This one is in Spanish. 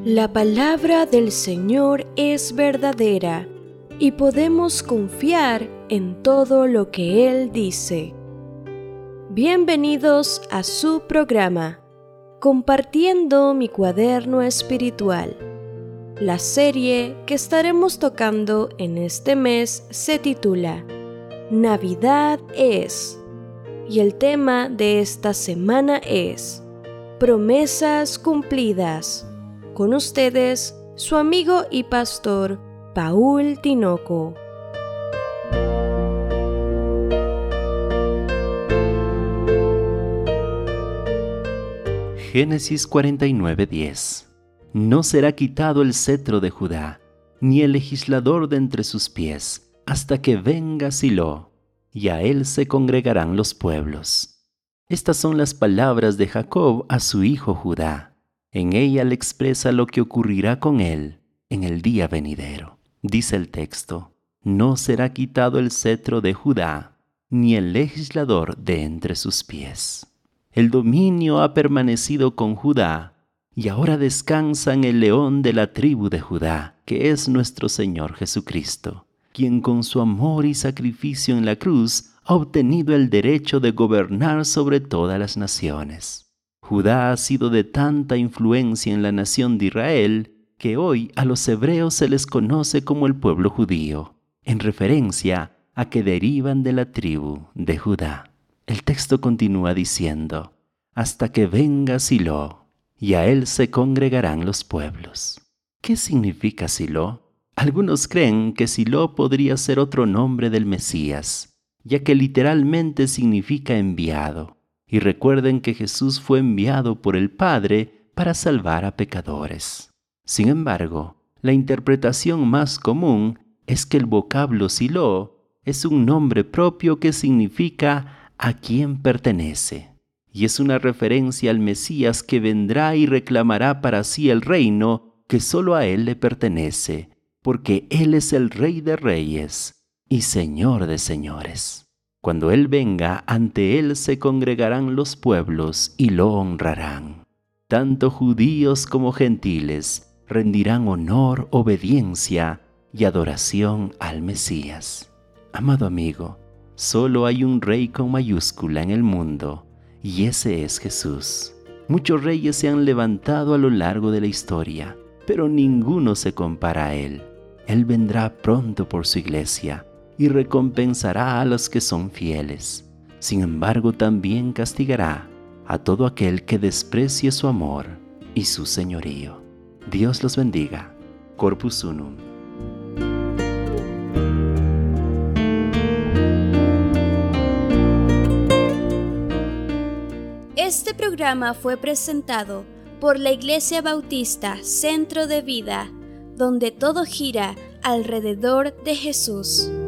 La palabra del Señor es verdadera y podemos confiar en todo lo que Él dice. Bienvenidos a su programa, Compartiendo mi cuaderno espiritual. La serie que estaremos tocando en este mes se titula Navidad es, y el tema de esta semana es Promesas cumplidas. Con ustedes, su amigo y pastor, Paul Tinoco. Génesis 49:10. No será quitado el cetro de Judá, ni el legislador de entre sus pies, hasta que venga Silo, y a él se congregarán los pueblos. Estas son las palabras de Jacob a su hijo Judá. En ella le expresa lo que ocurrirá con él en el día venidero. Dice el texto: no será quitado el cetro de Judá, ni el legislador de entre sus pies. El dominio ha permanecido con Judá, y ahora descansa en el león de la tribu de Judá, que es nuestro Señor Jesucristo, quien con su amor y sacrificio en la cruz ha obtenido el derecho de gobernar sobre todas las naciones. Judá ha sido de tanta influencia en la nación de Israel que hoy a los hebreos se les conoce como el pueblo judío, en referencia a que derivan de la tribu de Judá. El texto continúa diciendo: hasta que venga Silo, y a él se congregarán los pueblos. ¿Qué significa Silo? Algunos creen que Silo podría ser otro nombre del Mesías, ya que literalmente significa enviado. Y recuerden que Jesús fue enviado por el Padre para salvar a pecadores. Sin embargo, la interpretación más común es que el vocablo Silo es un nombre propio que significa a quién pertenece, y es una referencia al Mesías que vendrá y reclamará para sí el reino que solo a él le pertenece, porque él es el Rey de Reyes y Señor de Señores. Cuando Él venga, ante Él se congregarán los pueblos y lo honrarán. Tanto judíos como gentiles rendirán honor, obediencia y adoración al Mesías. Amado amigo, solo hay un rey con mayúscula en el mundo, y ese es Jesús. Muchos reyes se han levantado a lo largo de la historia, pero ninguno se compara a Él. Él vendrá pronto por su iglesia y recompensará a los que son fieles. Sin embargo, también castigará a todo aquel que desprecie su amor y su señorío. Dios los bendiga. Corpus Unum. Este programa fue presentado por la Iglesia Bautista Centro de Vida, donde todo gira alrededor de Jesús.